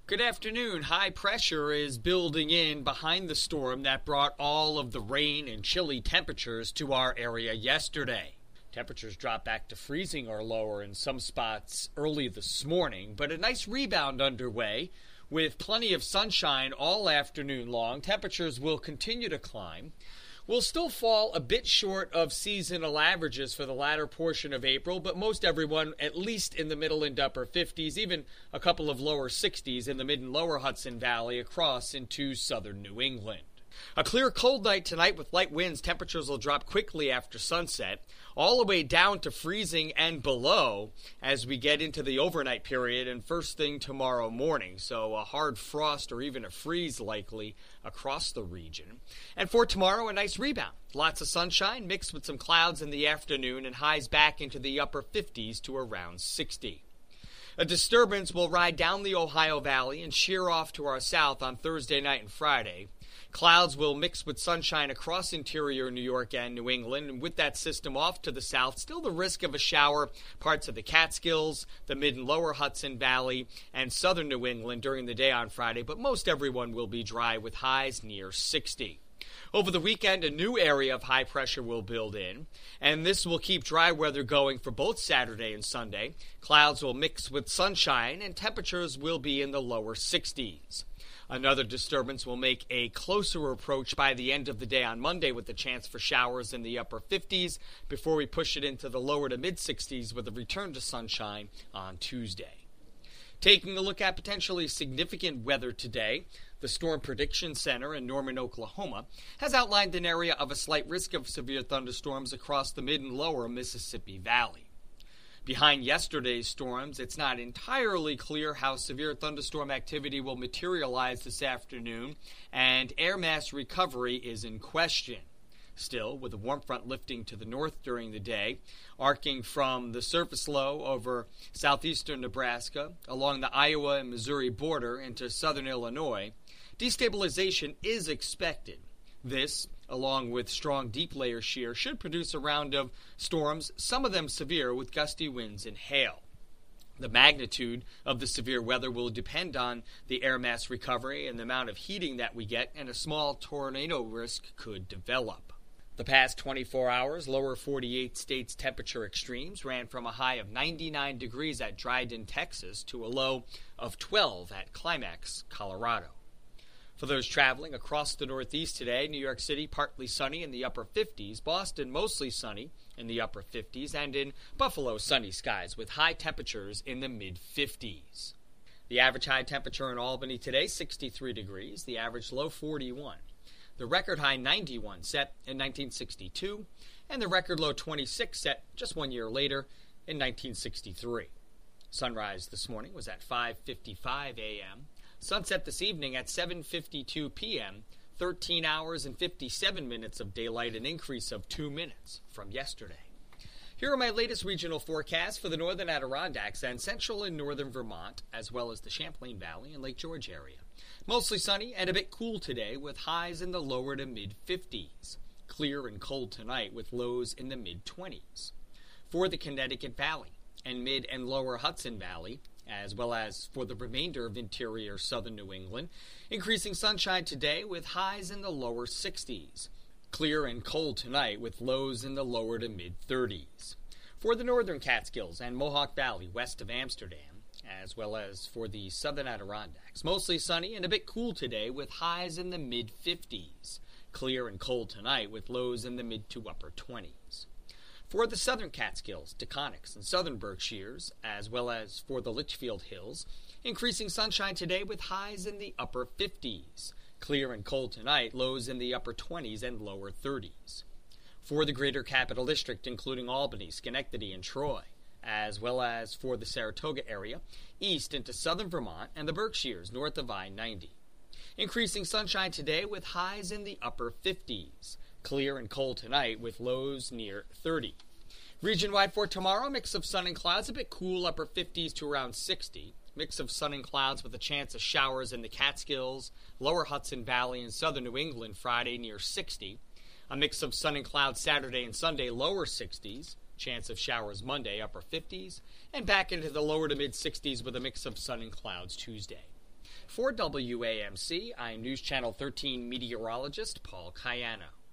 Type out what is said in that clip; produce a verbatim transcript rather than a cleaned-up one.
Good afternoon. High pressure is building in behind the storm that brought all of the rain and chilly temperatures to our area yesterday. Temperatures dropped back to freezing or lower in some spots early this morning, but a nice rebound underway. With plenty of sunshine all afternoon long, temperatures will continue to climb. We'll still fall a bit short of seasonal averages for the latter portion of April, but most everyone at least in the middle and upper fifties, even a couple of lower sixties in the mid and lower Hudson Valley across into southern New England. A clear, cold night tonight with light winds. Temperatures will drop quickly after sunset, all the way down to freezing and below as we get into the overnight period and first thing tomorrow morning. So a hard frost or even a freeze likely across the region. And for tomorrow, a nice rebound. Lots of sunshine mixed with some clouds in the afternoon and highs back into the upper fifties to around sixty. A disturbance will ride down the Ohio Valley and shear off to our south on Thursday night and Friday. Clouds will mix with sunshine across interior New York and New England, and with that system off to the south, still the risk of a shower parts of the Catskills, the mid and lower Hudson Valley, and southern New England during the day on Friday, but most everyone will be dry with highs near sixty. Over the weekend, a new area of high pressure will build in, and this will keep dry weather going for both Saturday and Sunday. Clouds will mix with sunshine, and temperatures will be in the lower sixties. Another disturbance will make a closer approach by the end of the day on Monday with the chance for showers in the upper fifties before we push it into the lower to mid-sixties with a return to sunshine on Tuesday. Taking a look at potentially significant weather today, the Storm Prediction Center in Norman, Oklahoma, has outlined an area of a slight risk of severe thunderstorms across the mid and lower Mississippi Valley. Behind yesterday's storms, it's not entirely clear how severe thunderstorm activity will materialize this afternoon, and air mass recovery is in question. Still, with a warm front lifting to the north during the day, arcing from the surface low over southeastern Nebraska, along the Iowa and Missouri border into southern Illinois, destabilization is expected. This, along with strong deep layer shear, should produce a round of storms, some of them severe with gusty winds and hail. The magnitude of the severe weather will depend on the air mass recovery and the amount of heating that we get, and a small tornado risk could develop. The past twenty-four hours, lower forty-eight states temperature extremes ran from a high of ninety-nine degrees at Dryden, Texas, to a low of twelve at Climax, Colorado. For those traveling across the Northeast today, New York City partly sunny in the upper fifties, Boston mostly sunny in the upper fifties, and in Buffalo sunny skies with high temperatures in the mid-fifties. The average high temperature in Albany today, sixty-three degrees, the average low forty-one. The record high ninety-one set in nineteen sixty-two, and the record low twenty-six set just one year later in nineteen sixty-three. Sunrise this morning was at five fifty-five a.m., sunset this evening at seven fifty-two p.m., thirteen hours and fifty-seven minutes of daylight, an increase of two minutes from yesterday. Here are my latest regional forecasts for the northern Adirondacks and central and northern Vermont, as well as the Champlain Valley and Lake George area. Mostly sunny and a bit cool today with highs in the lower to mid-fifties. Clear and cold tonight with lows in the mid-twenties. For the Connecticut Valley and mid and lower Hudson Valley, as well as for the remainder of interior southern New England, increasing sunshine today with highs in the lower sixties. Clear and cold tonight with lows in the lower to mid-thirties. For the northern Catskills and Mohawk Valley west of Amsterdam, as well as for the southern Adirondacks, mostly sunny and a bit cool today with highs in the mid-fifties. Clear and cold tonight with lows in the mid to upper twenties. For the southern Catskills, Taconics, and southern Berkshires, as well as for the Litchfield Hills, increasing sunshine today with highs in the upper fifties. Clear and cold tonight, lows in the upper twenties and lower thirties. For the greater Capital District, including Albany, Schenectady, and Troy, as well as for the Saratoga area, east into southern Vermont, and the Berkshires north of I ninety. Increasing sunshine today with highs in the upper fifties. Clear and cold tonight with lows near thirty. Region-wide for tomorrow, mix of sun and clouds, a bit cool, upper fifties to around sixty. Mix of sun and clouds with a chance of showers in the Catskills, lower Hudson Valley, and southern New England Friday near sixty. A mix of sun and clouds Saturday and Sunday, lower sixties. Chance of showers Monday, upper fifties. And back into the lower to mid-sixties with a mix of sun and clouds Tuesday. For W A M C, I'm News Channel thirteen meteorologist Paul Cayano.